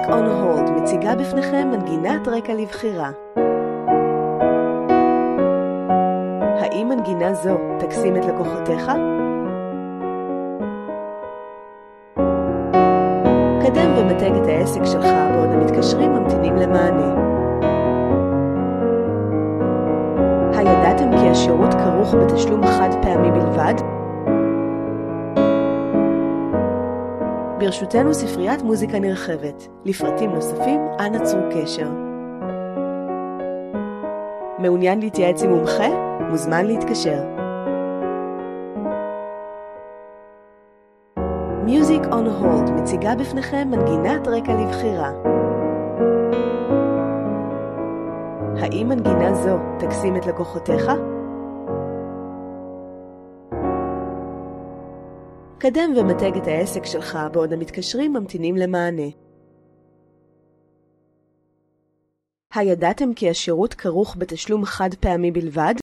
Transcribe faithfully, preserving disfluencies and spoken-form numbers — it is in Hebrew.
on hold מציגה בפניכם מנגינת רקע לבחירה. האם מנגינה זו תקסים את לקוחותיך? קדם ומתג את העסק שלך בעוד המתקשרים ממתינים למענה. הידעתם כי השירות כרוך בתשלום חד פעמי בלבד? ברשותנו ספריית מוזיקה נרחבת. לפרטים נוספים, אנא צרו קשר. מעוניין להתייעץ עם מומחה? מוזמן להתקשר. Music on hold מציגה בפניכם מנגינת רקע לבחירה. האם מנגינה זו תקסים את לקוחותיך? קדם ומתג את העסק שלך בעוד המתקשרים ממתינים למענה. הידעתם כי השירות כרוך בתשלום חד פעמי בלבד?